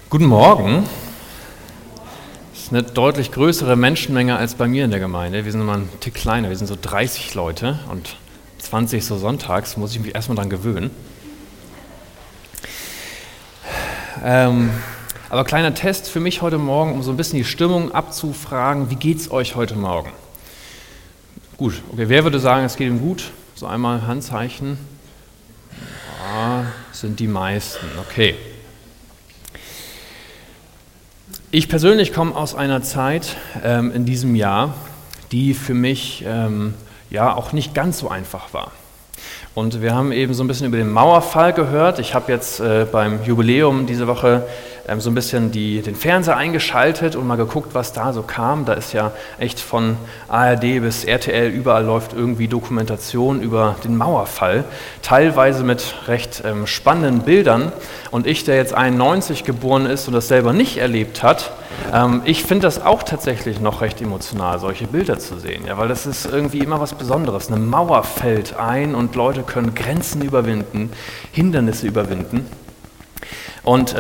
Guten Morgen. Das ist eine deutlich größere Menschenmenge als bei mir in der Gemeinde. Wir sind immer ein Tick kleiner, wir sind so 30 Leute und 20 so sonntags, muss ich mich erstmal dran gewöhnen. Aber kleiner Test für mich heute Morgen, um so ein bisschen die Stimmung abzufragen. Wie geht's euch heute Morgen? Gut, okay, wer würde sagen, es geht ihm gut? So einmal Handzeichen. Ja, sind die meisten, okay. Ich persönlich komme aus einer Zeit in diesem Jahr, die für mich auch nicht ganz so einfach war. Und wir haben eben so ein bisschen über den Mauerfall gehört. Ich habe jetzt beim Jubiläum diese Woche so ein bisschen den Fernseher eingeschaltet und mal geguckt, was da so kam. Da ist ja echt von ARD bis RTL, überall läuft irgendwie Dokumentation über den Mauerfall, teilweise mit recht spannenden Bildern. Und ich, der jetzt 91 geboren ist und das selber nicht erlebt hat, ich finde das auch tatsächlich noch recht emotional, solche Bilder zu sehen, ja, weil das ist irgendwie immer was Besonderes. Eine Mauer fällt ein und Leute können Grenzen überwinden, Hindernisse überwinden. Und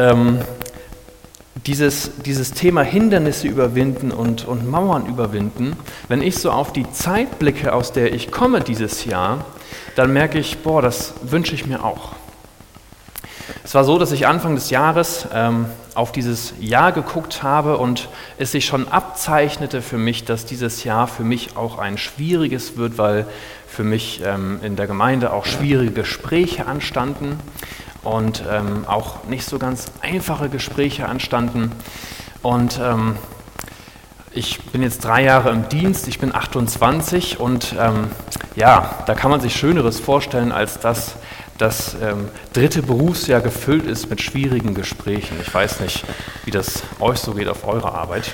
dieses Thema Hindernisse überwinden und Mauern überwinden, wenn ich so auf die Zeit blicke, aus der ich komme dieses Jahr, dann merke ich, das wünsche ich mir auch. Es war so, dass ich Anfang des Jahres auf dieses Jahr geguckt habe und es sich schon abzeichnete für mich, dass dieses Jahr für mich auch ein schwieriges wird, weil für mich in der Gemeinde auch schwierige Gespräche anstanden und auch nicht so ganz einfache Gespräche anstanden. Und ich bin jetzt 3 Jahre im Dienst, ich bin 28 und da kann man sich Schöneres vorstellen, als dass das 3. Berufsjahr gefüllt ist mit schwierigen Gesprächen. Ich weiß nicht, wie das euch so geht auf eurer Arbeit.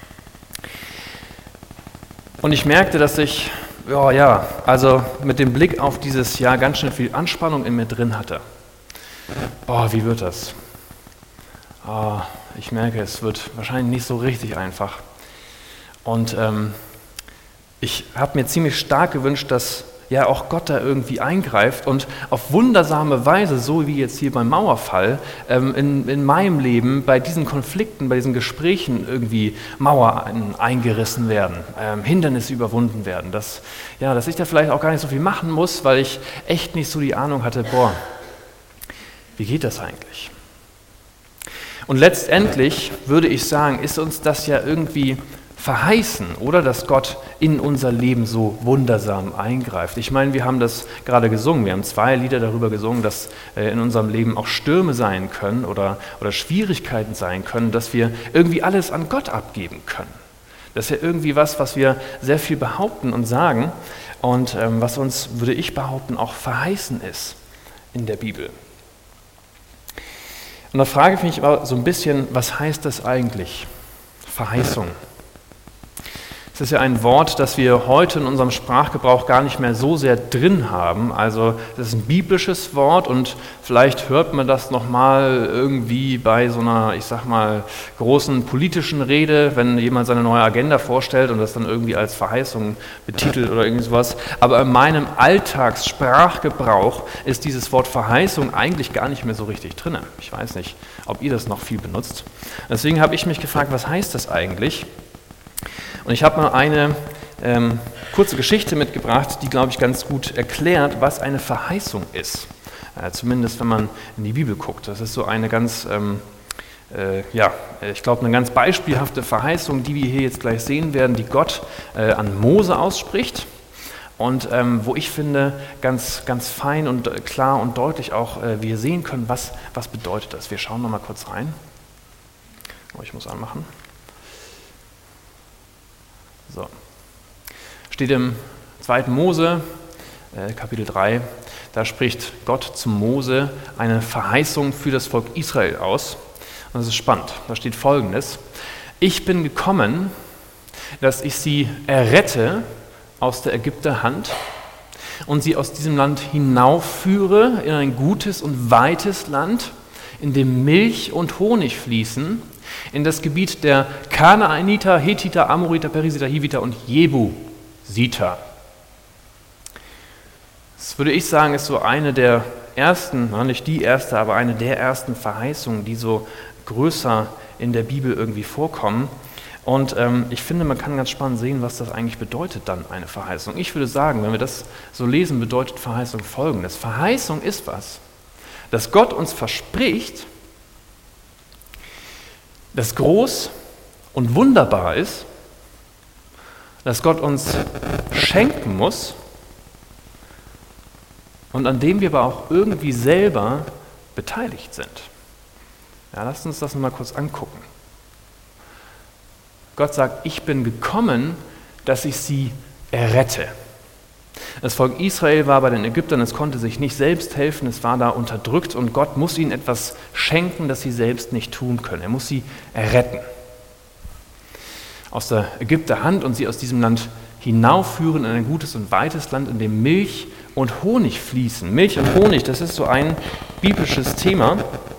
Und ich merkte, dass ich, mit dem Blick auf dieses Jahr ganz schön viel Anspannung in mir drin hatte. Wie wird das? Ich merke, es wird wahrscheinlich nicht so richtig einfach. Und ich habe mir ziemlich stark gewünscht, dass auch Gott da irgendwie eingreift und auf wundersame Weise, so wie jetzt hier beim Mauerfall, in meinem Leben bei diesen Konflikten, bei diesen Gesprächen irgendwie Mauern eingerissen werden, Hindernisse überwunden werden, dass ich da vielleicht auch gar nicht so viel machen muss, weil ich echt nicht so die Ahnung hatte, wie geht das eigentlich? Und letztendlich würde ich sagen, ist uns das ja irgendwie verheißen, oder? Dass Gott in unser Leben so wundersam eingreift. Ich meine, wir haben das gerade gesungen, wir haben 2 Lieder darüber gesungen, dass in unserem Leben auch Stürme sein können oder Schwierigkeiten sein können, dass wir irgendwie alles an Gott abgeben können. Das ist ja irgendwie was wir sehr viel behaupten und sagen und was uns, würde ich behaupten, auch verheißen ist in der Bibel. Und da frage ich mich aber so ein bisschen, was heißt das eigentlich? Verheißung. Es ist ja ein Wort, das wir heute in unserem Sprachgebrauch gar nicht mehr so sehr drin haben. Also das ist ein biblisches Wort und vielleicht hört man das nochmal irgendwie bei so einer, großen politischen Rede, wenn jemand seine neue Agenda vorstellt und das dann irgendwie als Verheißung betitelt oder irgendwie sowas. Aber in meinem Alltagssprachgebrauch ist dieses Wort Verheißung eigentlich gar nicht mehr so richtig drin. Ich weiß nicht, ob ihr das noch viel benutzt. Deswegen habe ich mich gefragt, was heißt das eigentlich? Und ich habe mal eine kurze Geschichte mitgebracht, die, glaube ich, ganz gut erklärt, was eine Verheißung ist. Zumindest, wenn man in die Bibel guckt. Das ist so eine ganz, eine ganz beispielhafte Verheißung, die wir hier jetzt gleich sehen werden, die Gott an Mose ausspricht. Und wo ich finde, ganz, ganz fein und klar und deutlich auch wir sehen können, was bedeutet das. Wir schauen noch mal kurz rein. Ich muss anmachen. So. Steht im 2. Mose, Kapitel 3, da spricht Gott zu Mose eine Verheißung für das Volk Israel aus. Und das ist spannend. Da steht Folgendes: Ich bin gekommen, dass ich sie errette aus der Ägypterhand und sie aus diesem Land hinaufführe in ein gutes und weites Land, in dem Milch und Honig fließen, in das Gebiet der Kanaaniter, Hethiter, Amoriter, Perisiter, Hiviter und Jebusiter. Das würde ich sagen, ist so eine der ersten, nicht die erste, aber eine der ersten Verheißungen, die so größer in der Bibel irgendwie vorkommen. Und ich finde, man kann ganz spannend sehen, was das eigentlich bedeutet dann, eine Verheißung. Ich würde sagen, wenn wir das so lesen, bedeutet Verheißung Folgendes. Verheißung ist was, dass Gott uns verspricht, das groß und wunderbar ist, dass Gott uns schenken muss und an dem wir aber auch irgendwie selber beteiligt sind. Ja, lasst uns das nochmal kurz angucken. Gott sagt, ich bin gekommen, dass ich sie errette. Das Volk Israel war bei den Ägyptern, es konnte sich nicht selbst helfen, es war da unterdrückt und Gott muss ihnen etwas schenken, das sie selbst nicht tun können. Er muss sie erretten. Aus der Ägypter Hand und sie aus diesem Land hinaufführen in ein gutes und weites Land, in dem Milch und Honig fließen. Milch und Honig, das ist so ein biblisches Thema.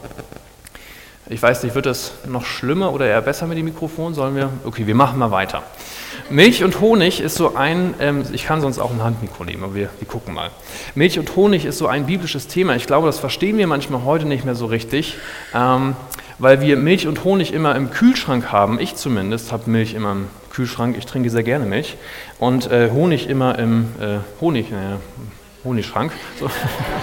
Ich weiß nicht, wird das noch schlimmer oder eher besser mit dem Mikrofon? Sollen wir? Okay, wir machen mal weiter. Milch und Honig ist so ein, ich kann sonst auch ein Handmikro nehmen, aber wir gucken mal. Milch und Honig ist so ein biblisches Thema. Ich glaube, das verstehen wir manchmal heute nicht mehr so richtig, weil wir Milch und Honig immer im Kühlschrank haben. Ich zumindest habe Milch immer im Kühlschrank, ich trinke sehr gerne Milch. Und Honig immer im Honigschrank. So.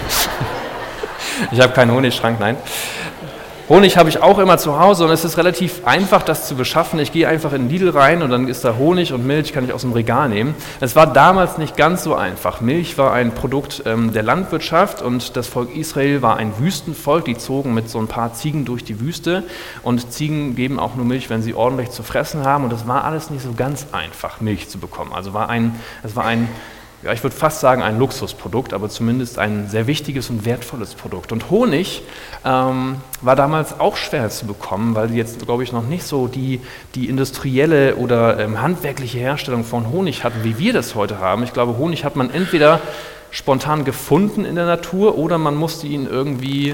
Ich habe keinen Honigschrank, nein. Honig habe ich auch immer zu Hause und es ist relativ einfach, das zu beschaffen. Ich gehe einfach in Lidl rein und dann ist da Honig und Milch, kann ich aus dem Regal nehmen. Es war damals nicht ganz so einfach. Milch war ein Produkt der Landwirtschaft und das Volk Israel war ein Wüstenvolk. Die zogen mit so ein paar Ziegen durch die Wüste und Ziegen geben auch nur Milch, wenn sie ordentlich zu fressen haben. Und es war alles nicht so ganz einfach, Milch zu bekommen. Also es war ein ja, ich würde fast sagen ein Luxusprodukt, aber zumindest ein sehr wichtiges und wertvolles Produkt. Und Honig war damals auch schwer zu bekommen, weil sie jetzt, glaube ich, noch nicht so die industrielle oder handwerkliche Herstellung von Honig hatten, wie wir das heute haben. Ich glaube, Honig hat man entweder spontan gefunden in der Natur oder man musste ihn irgendwie,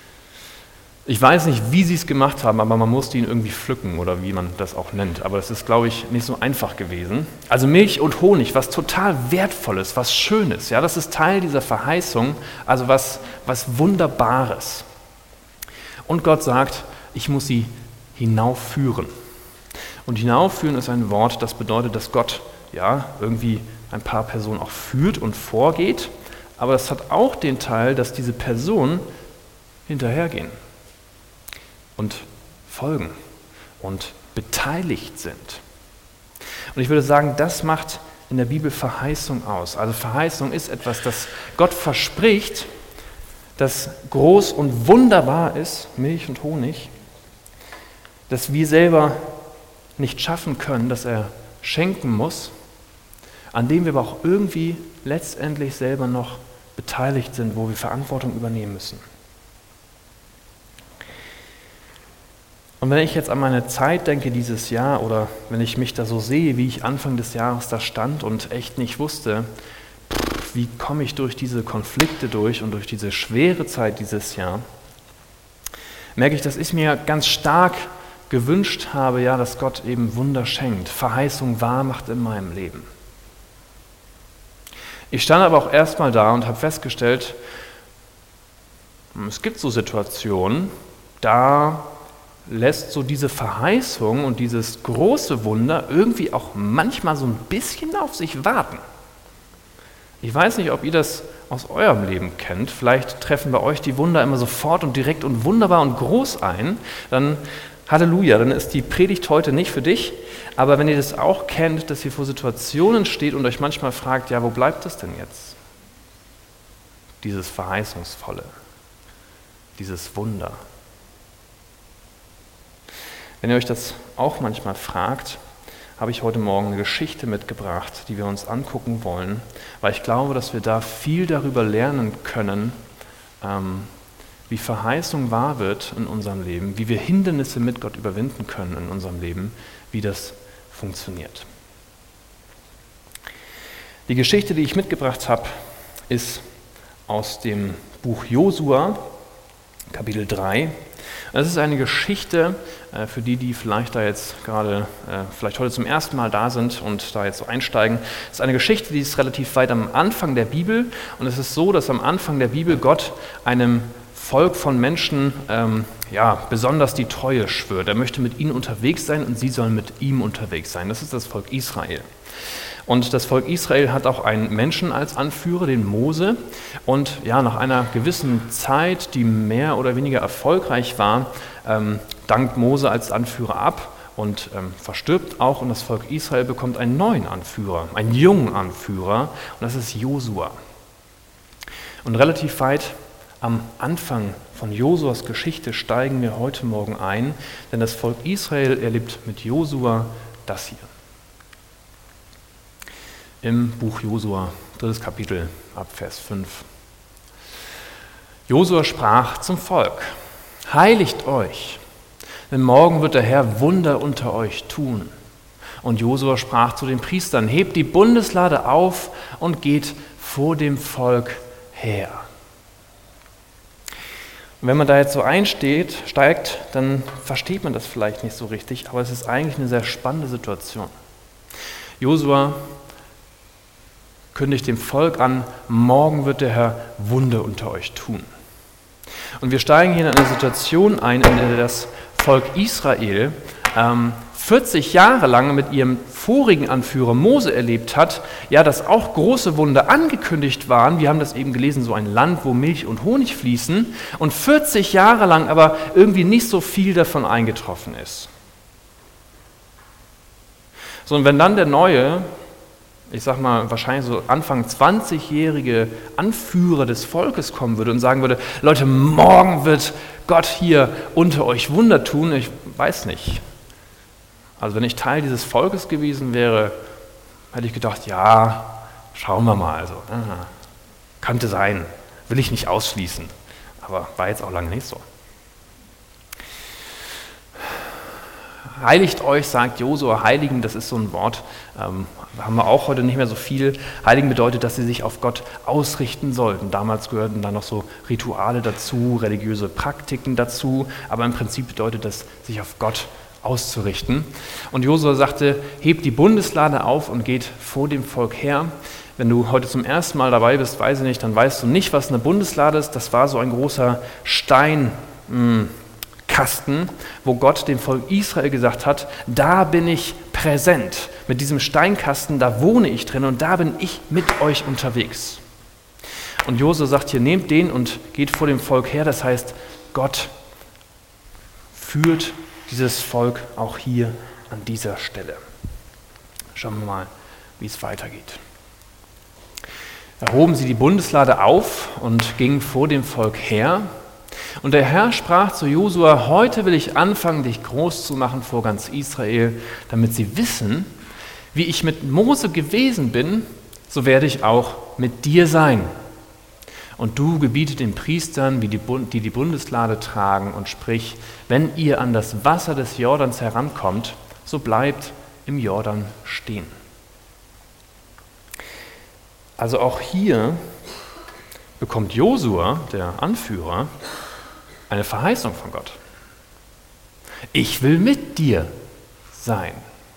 ich weiß nicht, wie sie es gemacht haben, aber man musste ihn irgendwie pflücken oder wie man das auch nennt. Aber das ist, glaube ich, nicht so einfach gewesen. Also Milch und Honig, was total Wertvolles, was Schönes. Ja, das ist Teil dieser Verheißung, also was Wunderbares. Und Gott sagt, ich muss sie hinaufführen. Und hinaufführen ist ein Wort, das bedeutet, dass Gott ja irgendwie ein paar Personen auch führt und vorgeht. Aber das hat auch den Teil, dass diese Personen hinterhergehen und folgen und beteiligt sind. Und ich würde sagen, das macht in der Bibel Verheißung aus. Also Verheißung ist etwas, das Gott verspricht, das groß und wunderbar ist, Milch und Honig, das wir selber nicht schaffen können, das er schenken muss, an dem wir aber auch irgendwie letztendlich selber noch beteiligt sind, wo wir Verantwortung übernehmen müssen. Und wenn ich jetzt an meine Zeit denke dieses Jahr oder wenn ich mich da so sehe, wie ich Anfang des Jahres da stand und echt nicht wusste, wie komme ich durch diese Konflikte durch und durch diese schwere Zeit dieses Jahr, merke ich, dass ich mir ganz stark gewünscht habe, ja, dass Gott eben Wunder schenkt, Verheißung wahr macht in meinem Leben. Ich stand aber auch erstmal da und habe festgestellt, es gibt so Situationen, da lässt so diese Verheißung und dieses große Wunder irgendwie auch manchmal so ein bisschen auf sich warten. Ich weiß nicht, ob ihr das aus eurem Leben kennt. Vielleicht treffen bei euch die Wunder immer sofort und direkt und wunderbar und groß ein. Dann Halleluja, dann ist die Predigt heute nicht für dich. Aber wenn ihr das auch kennt, dass ihr vor Situationen steht und euch manchmal fragt, ja, wo bleibt das denn jetzt? Dieses Verheißungsvolle, dieses Wunder. Wenn ihr euch das auch manchmal fragt, habe ich heute Morgen eine Geschichte mitgebracht, die wir uns angucken wollen, weil ich glaube, dass wir da viel darüber lernen können, wie Verheißung wahr wird in unserem Leben, wie wir Hindernisse mit Gott überwinden können in unserem Leben, wie das funktioniert. Die Geschichte, die ich mitgebracht habe, ist aus dem Buch Josua, Kapitel 3. Das ist eine Geschichte, für die vielleicht da jetzt gerade, vielleicht heute zum ersten Mal da sind und da jetzt so einsteigen. Es ist eine Geschichte, die ist relativ weit am Anfang der Bibel. Und es ist so, dass am Anfang der Bibel Gott einem Volk von Menschen besonders die Treue schwört. Er möchte mit ihnen unterwegs sein und sie sollen mit ihm unterwegs sein. Das ist das Volk Israel. Und das Volk Israel hat auch einen Menschen als Anführer, den Mose. Und nach einer gewissen Zeit, die mehr oder weniger erfolgreich war, dankt Mose als Anführer ab und verstirbt auch. Und das Volk Israel bekommt einen neuen Anführer, einen jungen Anführer. Und das ist Josua. Und relativ weit am Anfang von Josuas Geschichte steigen wir heute Morgen ein, denn das Volk Israel erlebt mit Josua das hier. Im Buch Josua, 3. Kapitel, ab Vers 5. Josua sprach zum Volk: Heiligt euch, denn morgen wird der Herr Wunder unter euch tun. Und Josua sprach zu den Priestern: Hebt die Bundeslade auf und geht vor dem Volk her. Und wenn man da jetzt so steigt, dann versteht man das vielleicht nicht so richtig, aber es ist eigentlich eine sehr spannende Situation. Josua kündigt dem Volk an, morgen wird der Herr Wunder unter euch tun. Und wir steigen hier in eine Situation ein, in der das Volk Israel 40 Jahre lang mit ihrem vorigen Anführer Mose erlebt hat, dass auch große Wunder angekündigt waren. Wir haben das eben gelesen, so ein Land, wo Milch und Honig fließen, und 40 Jahre lang aber irgendwie nicht so viel davon eingetroffen ist. So, und wenn dann der neue, ich sag mal, wahrscheinlich so Anfang 20-jährige Anführer des Volkes kommen würde und sagen würde: Leute, morgen wird Gott hier unter euch Wunder tun. Ich weiß nicht. Also wenn ich Teil dieses Volkes gewesen wäre, hätte ich gedacht, schauen wir mal. Also, könnte sein, will ich nicht ausschließen. Aber war jetzt auch lange nicht so. Heiligt euch, sagt Josua. Heiligen, das ist so ein Wort, haben wir auch heute nicht mehr so viel. Heiligen bedeutet, dass sie sich auf Gott ausrichten sollten. Damals gehörten dann noch so Rituale dazu, religiöse Praktiken dazu, aber im Prinzip bedeutet das, sich auf Gott auszurichten. Und Josua sagte: Hebt die Bundeslade auf und geht vor dem Volk her. Wenn du heute zum ersten Mal dabei bist, weiß ich nicht, dann weißt du nicht, was eine Bundeslade ist. Das war so ein großer Steinkasten, wo Gott dem Volk Israel gesagt hat: Da bin ich präsent. Mit diesem Steinkasten, da wohne ich drin und da bin ich mit euch unterwegs. Und Josua sagt hier: Nehmt den und geht vor dem Volk her. Das heißt, Gott führt dieses Volk auch hier an dieser Stelle. Schauen wir mal, wie es weitergeht. Da hoben sie die Bundeslade auf und gingen vor dem Volk her. Und der Herr sprach zu Josua: Heute will ich anfangen, dich groß zu machen vor ganz Israel, damit sie wissen, wie ich mit Mose gewesen bin, so werde ich auch mit dir sein. Und du gebiete den Priestern, die die Bundeslade tragen, und sprich: Wenn ihr an das Wasser des Jordans herankommt, so bleibt im Jordan stehen. Also auch hier bekommt Josua, der Anführer, eine Verheißung von Gott. Ich will mit dir sein.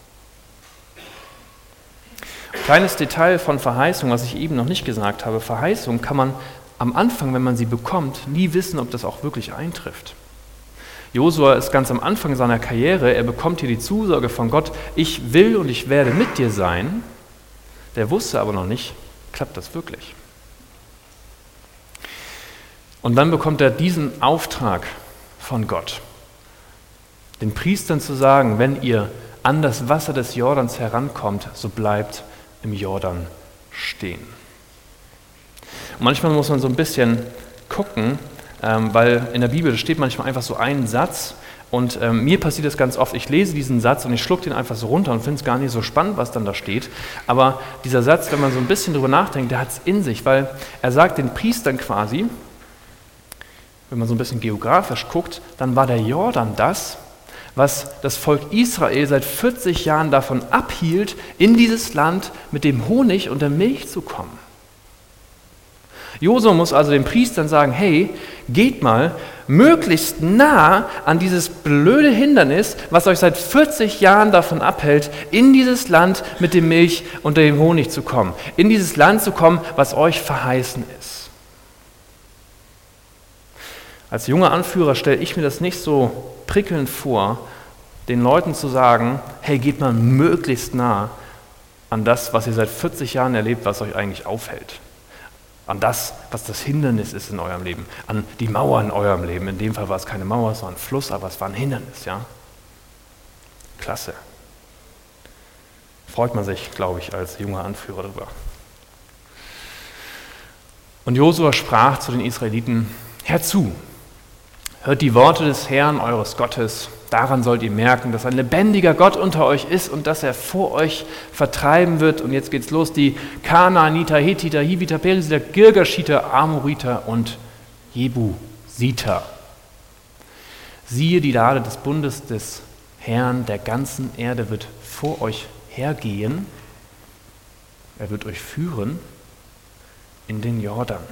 Kleines Detail von Verheißung, was ich eben noch nicht gesagt habe: Verheißung kann man am Anfang, wenn man sie bekommt, nie wissen, ob das auch wirklich eintrifft. Josua ist ganz am Anfang seiner Karriere, er bekommt hier die Zusage von Gott: Ich will und ich werde mit dir sein. Der wusste aber noch nicht, klappt das wirklich? Und dann bekommt er diesen Auftrag von Gott, den Priestern zu sagen: Wenn ihr an das Wasser des Jordans herankommt, so bleibt im Jordan stehen. Und manchmal muss man so ein bisschen gucken, weil in der Bibel steht manchmal einfach so ein Satz, und mir passiert das ganz oft. Ich lese diesen Satz und ich schlucke den einfach so runter und finde es gar nicht so spannend, was dann da steht. Aber dieser Satz, wenn man so ein bisschen drüber nachdenkt, der hat es in sich, weil er sagt den Priestern quasi, wenn man so ein bisschen geografisch guckt, dann war der Jordan das, was das Volk Israel seit 40 Jahren davon abhielt, in dieses Land mit dem Honig und der Milch zu kommen. Josua muss also den Priestern sagen, hey, geht mal möglichst nah an dieses blöde Hindernis, was euch seit 40 Jahren davon abhält, in dieses Land mit dem Milch und dem Honig zu kommen. In dieses Land zu kommen, was euch verheißen ist. Als junger Anführer stelle ich mir das nicht so prickelnd vor, den Leuten zu sagen, hey, geht mal möglichst nah an das, was ihr seit 40 Jahren erlebt, was euch eigentlich aufhält. An das, was das Hindernis ist in eurem Leben, an die Mauer in eurem Leben. In dem Fall war es keine Mauer, es war ein Fluss, aber es war ein Hindernis, ja. Klasse. Freut man sich, glaube ich, als junger Anführer darüber. Und Josua sprach zu den Israeliten, hört zu, hört die Worte des Herrn, eures Gottes. Daran sollt ihr merken, dass ein lebendiger Gott unter euch ist und dass er vor euch vertreiben wird. Und jetzt geht's los, die Kanaaniter, Hethiter, Hiviter, Perisiter, Girgashiter, Amoriter und Jebusiter. Siehe, die Lade des Bundes des Herrn der ganzen Erde wird vor euch hergehen. Er wird euch führen in den Jordan.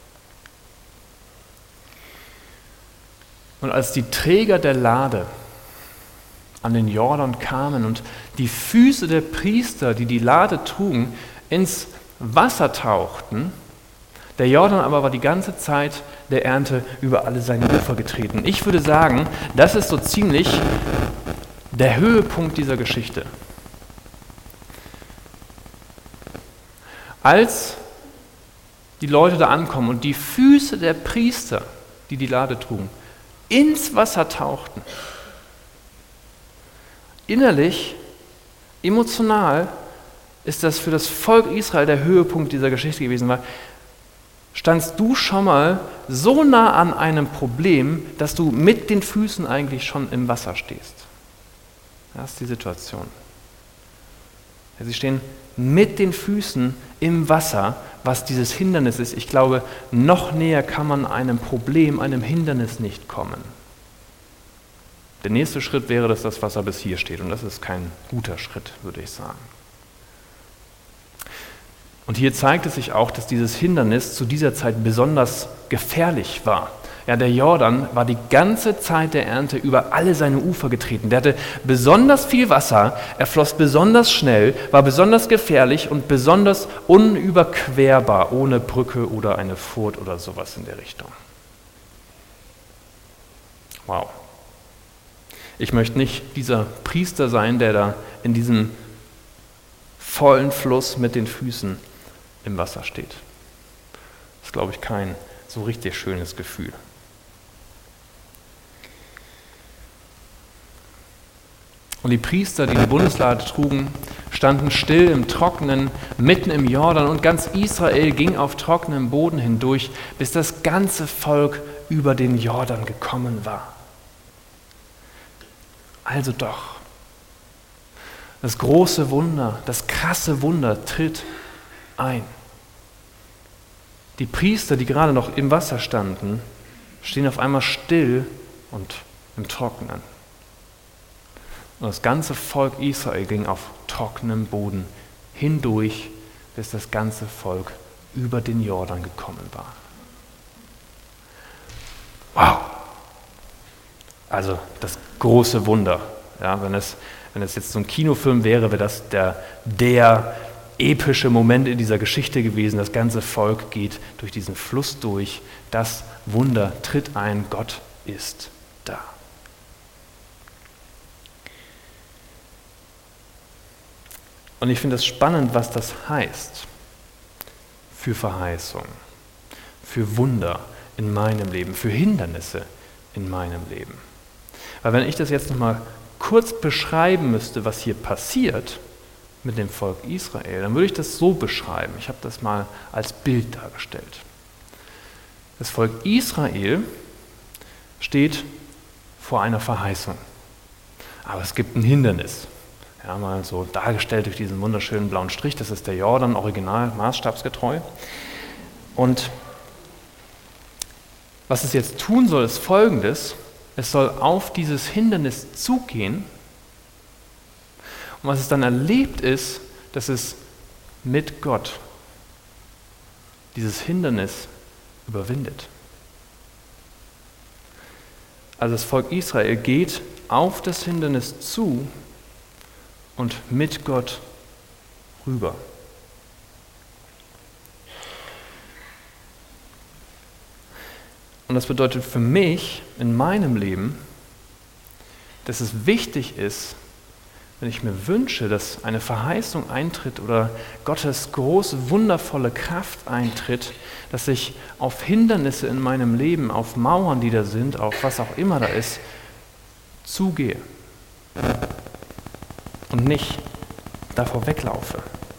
Und als die Träger der Lade an den Jordan kamen und die Füße der Priester, die die Lade trugen, ins Wasser tauchten, der Jordan aber war die ganze Zeit der Ernte über alle seine Ufer getreten. Ich würde sagen, das ist so ziemlich der Höhepunkt dieser Geschichte. Als die Leute da ankommen und die Füße der Priester, die die Lade trugen, ins Wasser tauchten, innerlich, emotional ist das für das Volk Israel der Höhepunkt dieser Geschichte gewesen, weil standst du schon mal so nah an einem Problem, dass du mit den Füßen eigentlich schon im Wasser stehst. Das ist die Situation. Ja, sie stehen mit den Füßen im Wasser, was dieses Hindernis ist. Ich glaube, noch näher kann man einem Problem, einem Hindernis nicht kommen. Der nächste Schritt wäre, dass das Wasser bis hier steht. Und das ist kein guter Schritt, würde ich sagen. Und hier zeigt es sich auch, dass dieses Hindernis zu dieser Zeit besonders gefährlich war. Ja, der Jordan war die ganze Zeit der Ernte über alle seine Ufer getreten. Der hatte besonders viel Wasser, er floss besonders schnell, war besonders gefährlich und besonders unüberquerbar, ohne Brücke oder eine Furt oder sowas in der Richtung. Wow. Ich möchte nicht dieser Priester sein, der da in diesem vollen Fluss mit den Füßen im Wasser steht. Das ist, glaube ich, kein so richtig schönes Gefühl. Und die Priester, die die Bundeslade trugen, standen still im Trockenen, mitten im Jordan, und ganz Israel ging auf trockenem Boden hindurch, bis das ganze Volk über den Jordan gekommen war. Also doch, das große Wunder, das krasse Wunder tritt ein. Die Priester, die gerade noch im Wasser standen, stehen auf einmal still und im Trockenen. Und das ganze Volk Israel ging auf trockenem Boden hindurch, bis das ganze Volk über den Jordan gekommen war. Wow! Also das große Wunder. Ja, wenn es jetzt so ein Kinofilm wäre, wäre das der epische Moment in dieser Geschichte gewesen. Das ganze Volk geht durch diesen Fluss durch. Das Wunder tritt ein. Gott ist da. Und ich finde es spannend, was das heißt für Verheißung, für Wunder in meinem Leben, für Hindernisse in meinem Leben. Weil wenn ich das jetzt nochmal kurz beschreiben müsste, was hier passiert mit dem Volk Israel, dann würde ich das so beschreiben. Ich habe das mal als Bild dargestellt. Das Volk Israel steht vor einer Verheißung. Aber es gibt ein Hindernis. Ja, mal so dargestellt durch diesen wunderschönen blauen Strich. Das ist der Jordan, original, maßstabsgetreu. Und was es jetzt tun soll, ist Folgendes. Es soll auf dieses Hindernis zugehen. Und was es dann erlebt ist, dass es mit Gott dieses Hindernis überwindet. Also das Volk Israel geht auf das Hindernis zu und mit Gott rüber. Und das bedeutet für mich in meinem Leben, dass es wichtig ist, wenn ich mir wünsche, dass eine Verheißung eintritt oder Gottes große, wundervolle Kraft eintritt, dass ich auf Hindernisse in meinem Leben, auf Mauern, die da sind, auf was auch immer da ist, zugehe und nicht davor weglaufe.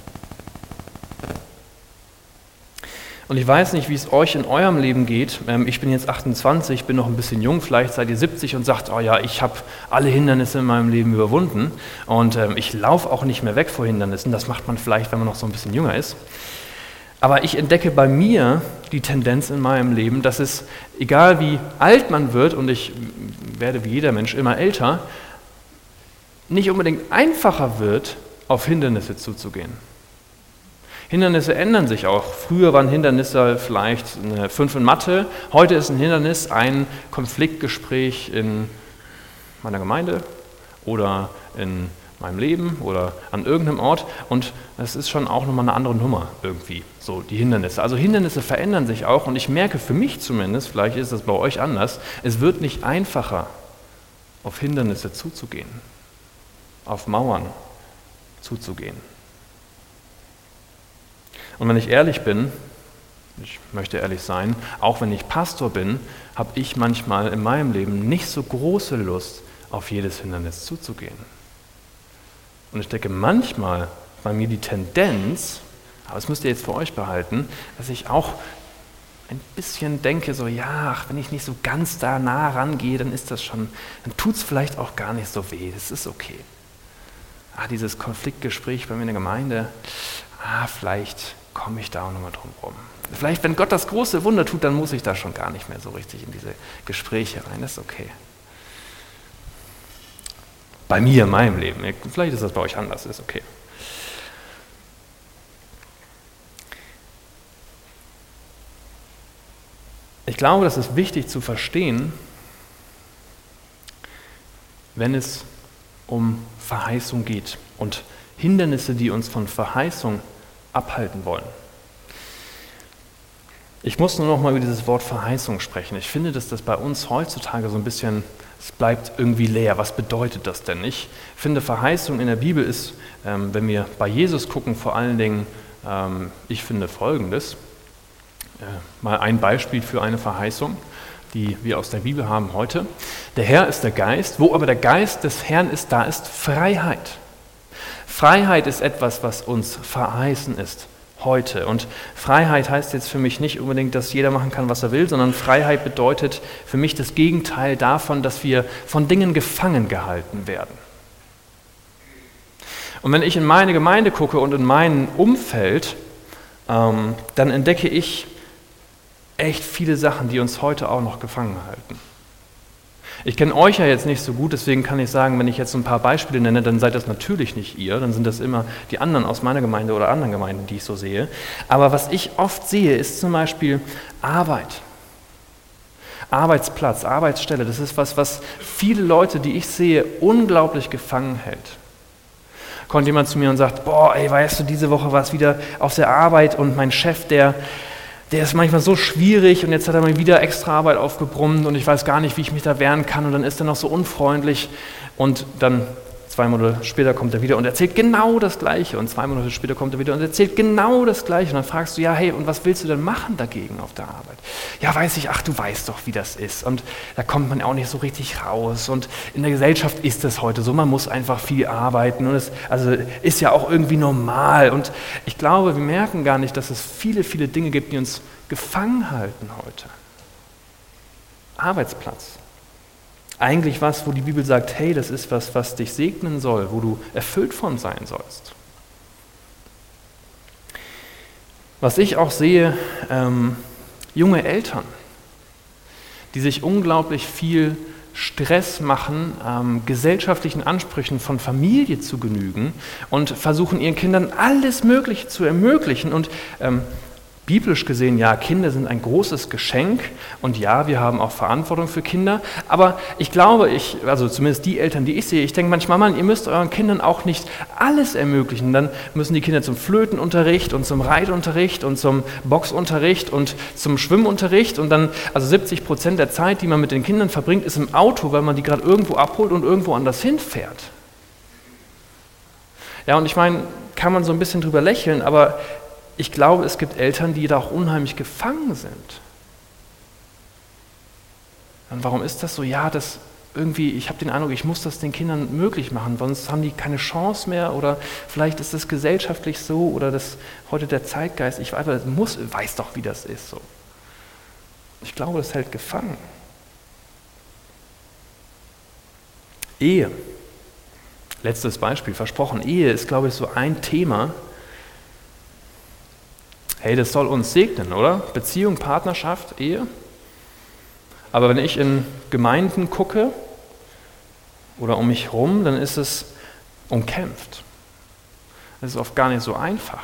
Und ich weiß nicht, wie es euch in eurem Leben geht. Ich bin jetzt 28, bin noch ein bisschen jung, vielleicht seid ihr 70 und sagt, oh ja, ich habe alle Hindernisse in meinem Leben überwunden und ich laufe auch nicht mehr weg vor Hindernissen. Das macht man vielleicht, wenn man noch so ein bisschen jünger ist. Aber ich entdecke bei mir die Tendenz in meinem Leben, dass es, egal wie alt man wird, und ich werde wie jeder Mensch immer älter, nicht unbedingt einfacher wird, auf Hindernisse zuzugehen. Hindernisse ändern sich auch. Früher waren Hindernisse vielleicht eine 5 in Mathe. Heute ist ein Hindernis ein Konfliktgespräch in meiner Gemeinde oder in meinem Leben oder an irgendeinem Ort. Und das ist schon auch nochmal eine andere Nummer irgendwie, so die Hindernisse. Also Hindernisse verändern sich auch und ich merke für mich zumindest, vielleicht ist das bei euch anders, es wird nicht einfacher, auf Hindernisse zuzugehen, auf Mauern zuzugehen. Und wenn ich ehrlich bin, ich möchte ehrlich sein, auch wenn ich Pastor bin, habe ich manchmal in meinem Leben nicht so große Lust, auf jedes Hindernis zuzugehen. Und ich denke manchmal bei mir die Tendenz, aber das müsst ihr jetzt für euch behalten, dass ich auch ein bisschen denke, so ja, wenn ich nicht so ganz da nah rangehe, dann ist das schon, dann tut es vielleicht auch gar nicht so weh, das ist okay. Dieses Konfliktgespräch bei mir in der Gemeinde, vielleicht komme ich da auch nochmal drum rum. Vielleicht, wenn Gott das große Wunder tut, dann muss ich da schon gar nicht mehr so richtig in diese Gespräche rein. Das ist okay. Bei mir, in meinem Leben. Vielleicht ist das bei euch anders, ist okay. Ich glaube, das ist wichtig zu verstehen, wenn es um Verheißung geht und Hindernisse, die uns von Verheißung abhalten wollen. Ich muss nur noch mal über dieses Wort Verheißung sprechen. Ich finde, dass das bei uns heutzutage so ein bisschen, es bleibt irgendwie leer. Was bedeutet das denn? Ich finde, Verheißung in der Bibel ist, wenn wir bei Jesus gucken, vor allen Dingen, ich finde Folgendes. Mal ein Beispiel für eine Verheißung, die wir aus der Bibel haben heute. Der Herr ist der Geist, wo aber der Geist des Herrn ist, da ist Freiheit. Freiheit ist etwas, was uns verheißen ist heute. Und Freiheit heißt jetzt für mich nicht unbedingt, dass jeder machen kann, was er will, sondern Freiheit bedeutet für mich das Gegenteil davon, dass wir von Dingen gefangen gehalten werden. Und wenn ich in meine Gemeinde gucke und in mein Umfeld, dann entdecke ich echt viele Sachen, die uns heute auch noch gefangen halten. Ich kenne euch ja jetzt nicht so gut, deswegen kann ich sagen, wenn ich jetzt ein paar Beispiele nenne, dann seid das natürlich nicht ihr, dann sind das immer die anderen aus meiner Gemeinde oder anderen Gemeinden, die ich so sehe. Aber was ich oft sehe, ist zum Beispiel Arbeit. Arbeitsplatz, Arbeitsstelle, das ist was viele Leute, die ich sehe, unglaublich gefangen hält. Kommt jemand zu mir und sagt, weißt du, diese Woche war es wieder auf der Arbeit und mein Chef, der ist manchmal so schwierig und jetzt hat er mir wieder extra Arbeit aufgebrummt und ich weiß gar nicht, wie ich mich da wehren kann und dann ist er noch so unfreundlich und dann 2 Monate später kommt er wieder und erzählt genau das Gleiche und 2 Monate später kommt er wieder und erzählt genau das Gleiche und dann fragst du, ja, hey, und was willst du denn machen dagegen auf der Arbeit? Ja, weiß ich, du weißt doch, wie das ist und da kommt man auch nicht so richtig raus und in der Gesellschaft ist das heute so, man muss einfach viel arbeiten und es ist ja auch irgendwie normal und ich glaube, wir merken gar nicht, dass es viele, viele Dinge gibt, die uns gefangen halten heute. Arbeitsplatz. Eigentlich was, wo die Bibel sagt, hey, das ist was dich segnen soll, wo du erfüllt von sein sollst. Was ich auch sehe, junge Eltern, die sich unglaublich viel Stress machen, gesellschaftlichen Ansprüchen von Familie zu genügen und versuchen ihren Kindern alles Mögliche zu ermöglichen und Biblisch gesehen, ja, Kinder sind ein großes Geschenk und ja, wir haben auch Verantwortung für Kinder, aber ich glaube, also zumindest die Eltern, die ich sehe, ich denke manchmal, Mann, ihr müsst euren Kindern auch nicht alles ermöglichen. Dann müssen die Kinder zum Flötenunterricht und zum Reitunterricht und zum Boxunterricht und zum Schwimmunterricht und dann, also 70% der Zeit, die man mit den Kindern verbringt, ist im Auto, weil man die gerade irgendwo abholt und irgendwo anders hinfährt. Ja, und ich meine, kann man so ein bisschen drüber lächeln, aber ich glaube, es gibt Eltern, die da auch unheimlich gefangen sind. Und warum ist das so? Ja, das irgendwie, ich habe den Eindruck, ich muss das den Kindern möglich machen, sonst haben die keine Chance mehr oder vielleicht ist das gesellschaftlich so oder das heute der Zeitgeist, ich weiß doch, wie das ist so. Ich glaube, das hält gefangen. Ehe. Letztes Beispiel, versprochen, Ehe ist, glaube ich, so ein Thema. Hey, das soll uns segnen, oder? Beziehung, Partnerschaft, Ehe. Aber wenn ich in Gemeinden gucke oder um mich herum, dann ist es umkämpft. Es ist oft gar nicht so einfach.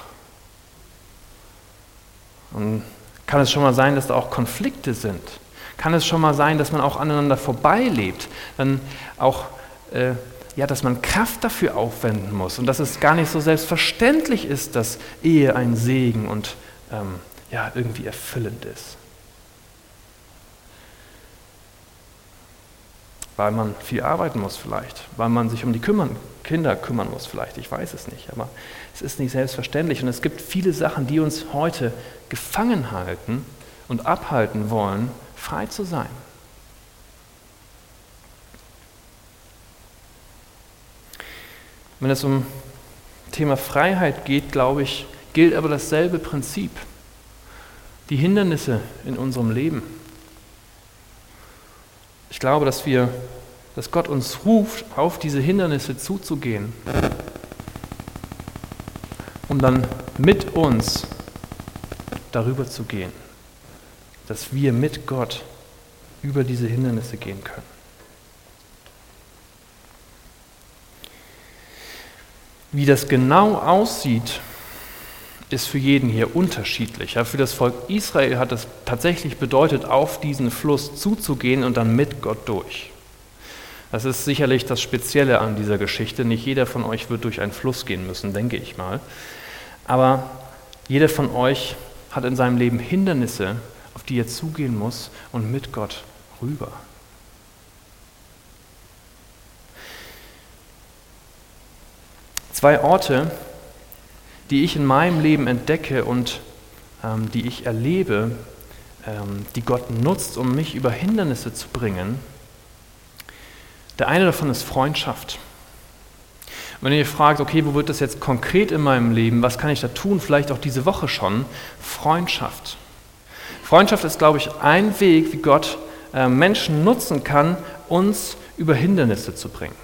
Und kann es schon mal sein, dass da auch Konflikte sind? Kann es schon mal sein, dass man auch aneinander vorbeilebt? Dann auch, dass man Kraft dafür aufwenden muss und dass es gar nicht so selbstverständlich ist, dass Ehe ein Segen und irgendwie erfüllend ist. Weil man viel arbeiten muss vielleicht, weil man sich um die Kinder kümmern muss vielleicht, ich weiß es nicht, aber es ist nicht selbstverständlich und es gibt viele Sachen, die uns heute gefangen halten und abhalten wollen, frei zu sein. Wenn es um Thema Freiheit geht, glaube ich, gilt aber dasselbe Prinzip. Die Hindernisse in unserem Leben. Ich glaube, dass Gott uns ruft, auf diese Hindernisse zuzugehen, um dann mit uns darüber zu gehen. Dass wir mit Gott über diese Hindernisse gehen können. Wie das genau aussieht, ist für jeden hier unterschiedlich. Ja, für das Volk Israel hat es tatsächlich bedeutet, auf diesen Fluss zuzugehen und dann mit Gott durch. Das ist sicherlich das Spezielle an dieser Geschichte. Nicht jeder von euch wird durch einen Fluss gehen müssen, denke ich mal. Aber jeder von euch hat in seinem Leben Hindernisse, auf die er zugehen muss und mit Gott rüber. Zwei Orte, die ich in meinem Leben entdecke und die ich erlebe, die Gott nutzt, um mich über Hindernisse zu bringen. Der eine davon ist Freundschaft. Wenn ihr fragt, okay, wo wird das jetzt konkret in meinem Leben, was kann ich da tun, vielleicht auch diese Woche schon, Freundschaft. Freundschaft ist, glaube ich, ein Weg, wie Gott Menschen nutzen kann, uns über Hindernisse zu bringen.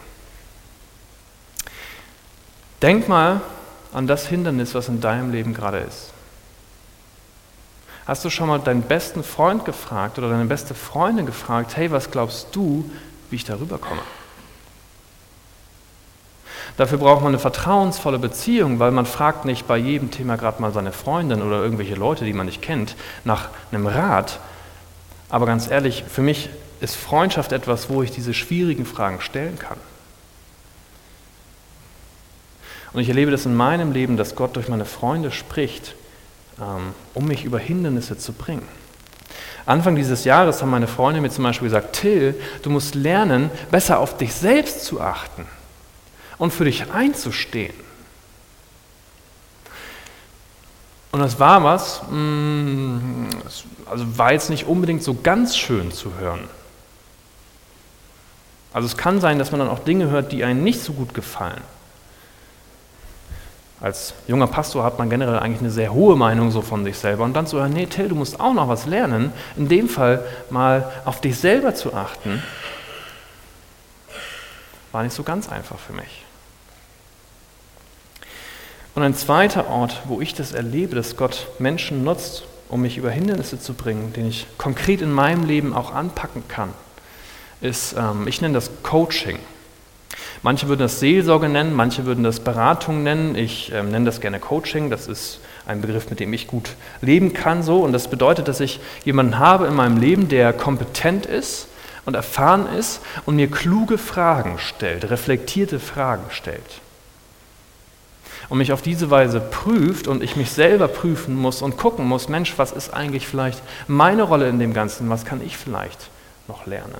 Denk mal an das Hindernis, was in deinem Leben gerade ist. Hast du schon mal deinen besten Freund gefragt oder deine beste Freundin gefragt, hey, was glaubst du, wie ich darüber komme? Dafür braucht man eine vertrauensvolle Beziehung, weil man fragt nicht bei jedem Thema gerade mal seine Freundin oder irgendwelche Leute, die man nicht kennt, nach einem Rat. Aber ganz ehrlich, für mich ist Freundschaft etwas, wo ich diese schwierigen Fragen stellen kann. Und ich erlebe das in meinem Leben, dass Gott durch meine Freunde spricht, um mich über Hindernisse zu bringen. Anfang dieses Jahres haben meine Freunde mir zum Beispiel gesagt, Till, du musst lernen, besser auf dich selbst zu achten und für dich einzustehen. Und das war war jetzt nicht unbedingt so ganz schön zu hören. Also es kann sein, dass man dann auch Dinge hört, die einem nicht so gut gefallen. Als junger Pastor hat man generell eigentlich eine sehr hohe Meinung so von sich selber und dann so, nee Till, du musst auch noch was lernen, in dem Fall mal auf dich selber zu achten, war nicht so ganz einfach für mich. Und ein zweiter Ort, wo ich das erlebe, dass Gott Menschen nutzt, um mich über Hindernisse zu bringen, den ich konkret in meinem Leben auch anpacken kann, ist, ich nenne das Coaching. Manche würden das Seelsorge nennen, manche würden das Beratung nennen. Ich nenne das gerne Coaching. Das ist ein Begriff, mit dem ich gut leben kann. So. Und das bedeutet, dass ich jemanden habe in meinem Leben, der kompetent ist und erfahren ist und mir kluge Fragen stellt, reflektierte Fragen stellt. Und mich auf diese Weise prüft und ich mich selber prüfen muss und gucken muss, Mensch, was ist eigentlich vielleicht meine Rolle in dem Ganzen? Was kann ich vielleicht noch lernen?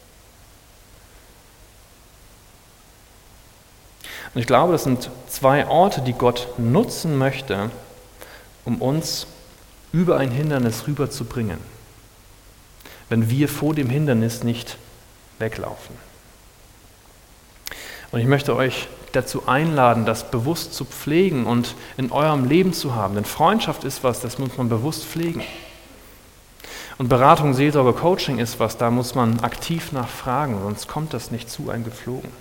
Und ich glaube, das sind zwei Orte, die Gott nutzen möchte, um uns über ein Hindernis rüberzubringen, wenn wir vor dem Hindernis nicht weglaufen. Und ich möchte euch dazu einladen, das bewusst zu pflegen und in eurem Leben zu haben. Denn Freundschaft ist was, das muss man bewusst pflegen. Und Beratung, Seelsorge, Coaching ist was, da muss man aktiv nachfragen, sonst kommt das nicht zu einem geflogen.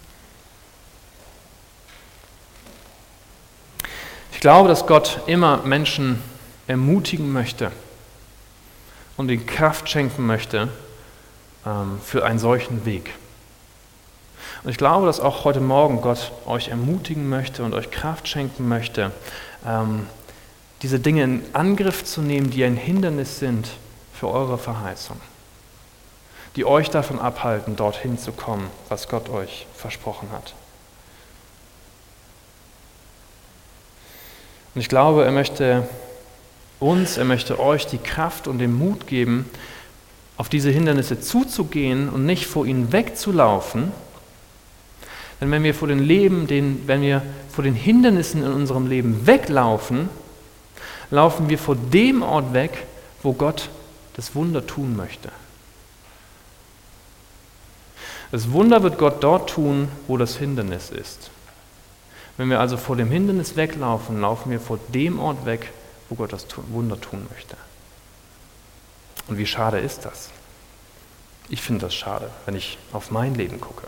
Ich glaube, dass Gott immer Menschen ermutigen möchte und ihnen Kraft schenken möchte für einen solchen Weg. Und ich glaube, dass auch heute Morgen Gott euch ermutigen möchte und euch Kraft schenken möchte, diese Dinge in Angriff zu nehmen, die ein Hindernis sind für eure Verheißung, die euch davon abhalten, dorthin zu kommen, was Gott euch versprochen hat. Und ich glaube, er möchte euch die Kraft und den Mut geben, auf diese Hindernisse zuzugehen und nicht vor ihnen wegzulaufen. Denn wenn wir vor den Hindernissen in unserem Leben weglaufen, laufen wir vor dem Ort weg, wo Gott das Wunder tun möchte. Das Wunder wird Gott dort tun, wo das Hindernis ist. Wenn wir also vor dem Hindernis weglaufen, laufen wir vor dem Ort weg, wo Gott das Wunder tun möchte. Und wie schade ist das? Ich finde das schade, wenn ich auf mein Leben gucke.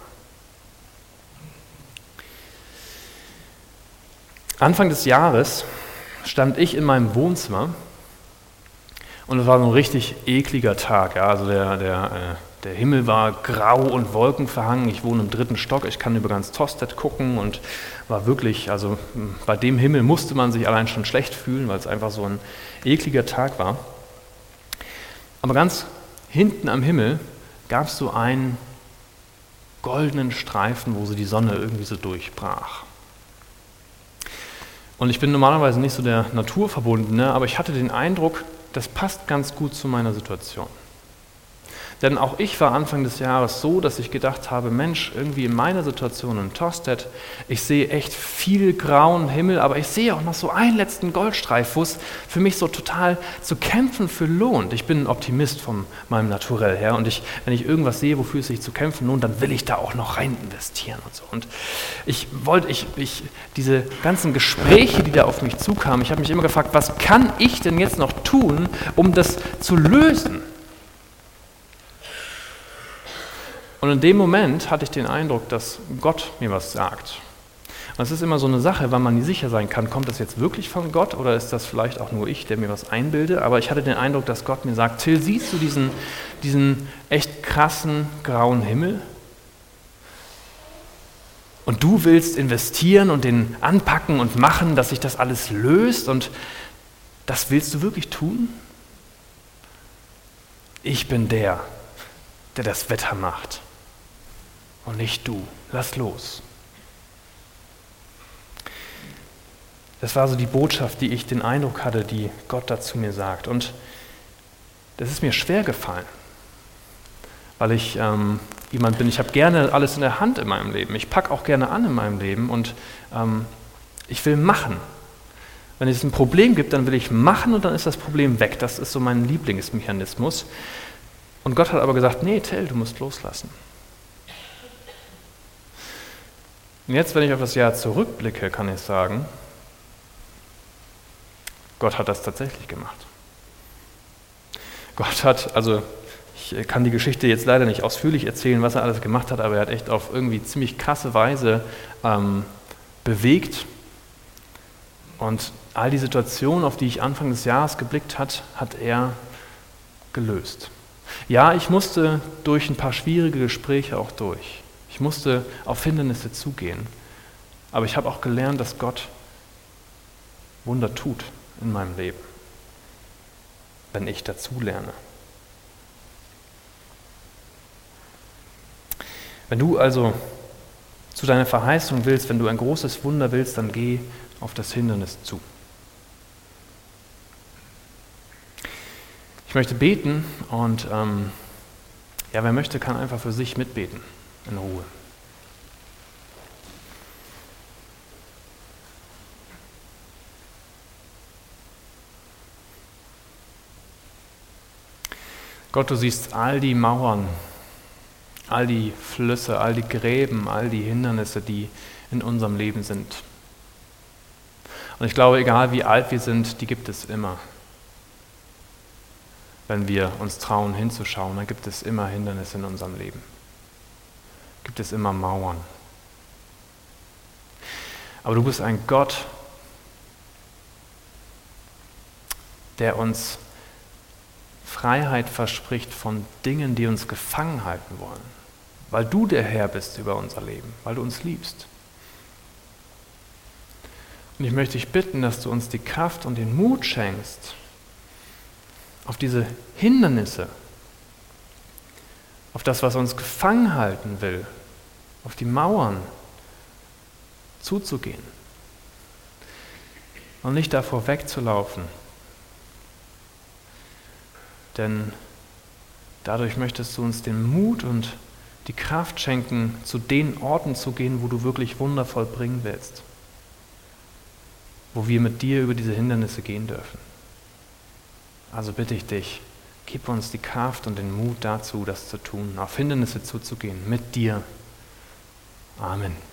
Anfang des Jahres stand ich in meinem Wohnzimmer und es war so ein richtig ekliger Tag. Ja, also der Himmel war grau und wolkenverhangen. Ich wohne im 3. Stock, ich kann über ganz Tostedt gucken und war wirklich, also bei dem Himmel musste man sich allein schon schlecht fühlen, weil es einfach so ein ekliger Tag war. Aber ganz hinten am Himmel gab es so einen goldenen Streifen, wo so die Sonne irgendwie so durchbrach. Und ich bin normalerweise nicht so der Naturverbundene, aber ich hatte den Eindruck, das passt ganz gut zu meiner Situation. Denn auch ich war Anfang des Jahres so, dass ich gedacht habe, Mensch, irgendwie in meiner Situation in Tostedt, ich sehe echt viel grauen Himmel, aber ich sehe auch noch so einen letzten Goldstreif, wo es für mich so total zu kämpfen für lohnt. Ich bin ein Optimist von meinem Naturell her und wenn ich irgendwas sehe, wofür es sich zu kämpfen lohnt, dann will ich da auch noch rein investieren und so. Und diese ganzen Gespräche, die da auf mich zukamen, ich habe mich immer gefragt, was kann ich denn jetzt noch tun, um das zu lösen? Und in dem Moment hatte ich den Eindruck, dass Gott mir was sagt. Und es ist immer so eine Sache, weil man nie sicher sein kann, kommt das jetzt wirklich von Gott oder ist das vielleicht auch nur ich, der mir was einbilde. Aber ich hatte den Eindruck, dass Gott mir sagt, Till, siehst du diesen echt krassen grauen Himmel? Und du willst investieren und den anpacken und machen, dass sich das alles löst und das willst du wirklich tun? Ich bin der das Wetter macht. Und nicht du. Lass los. Das war so die Botschaft, die ich den Eindruck hatte, die Gott dazu mir sagt. Und das ist mir schwer gefallen, weil ich jemand bin, ich habe gerne alles in der Hand in meinem Leben. Ich packe auch gerne an in meinem Leben und ich will machen. Wenn es ein Problem gibt, dann will ich machen und dann ist das Problem weg. Das ist so mein Lieblingsmechanismus. Und Gott hat aber gesagt, nee, Till, du musst loslassen. Und jetzt, wenn ich auf das Jahr zurückblicke, kann ich sagen, Gott hat das tatsächlich gemacht. Gott hat, also ich kann die Geschichte jetzt leider nicht ausführlich erzählen, was er alles gemacht hat, aber er hat echt auf irgendwie ziemlich krasse Weise bewegt. Und all die Situationen, auf die ich Anfang des Jahres geblickt hat er gelöst. Ja, ich musste durch ein paar schwierige Gespräche auch durch. Ich musste auf Hindernisse zugehen. Aber ich habe auch gelernt, dass Gott Wunder tut in meinem Leben, wenn ich dazu lerne. Wenn du also zu deiner Verheißung willst, wenn du ein großes Wunder willst, dann geh auf das Hindernis zu. Ich möchte beten und wer möchte, kann einfach für sich mitbeten, in Ruhe. Gott, du siehst all die Mauern, all die Flüsse, all die Gräben, all die Hindernisse, die in unserem Leben sind. Und ich glaube, egal wie alt wir sind, die gibt es immer. Wenn wir uns trauen hinzuschauen, dann gibt es immer Hindernisse in unserem Leben. Gibt es immer Mauern. Aber du bist ein Gott, der uns Freiheit verspricht von Dingen, die uns gefangen halten wollen, weil du der Herr bist über unser Leben, weil du uns liebst. Und ich möchte dich bitten, dass du uns die Kraft und den Mut schenkst, auf diese Hindernisse, auf das, was uns gefangen halten will, auf die Mauern zuzugehen und nicht davor wegzulaufen. Denn dadurch möchtest du uns den Mut und die Kraft schenken, zu den Orten zu gehen, wo du wirklich Wunder vollbringen willst. Wo wir mit dir über diese Hindernisse gehen dürfen. Also bitte ich dich, gib uns die Kraft und den Mut dazu, das zu tun, auf Hindernisse zuzugehen, mit dir. Amen.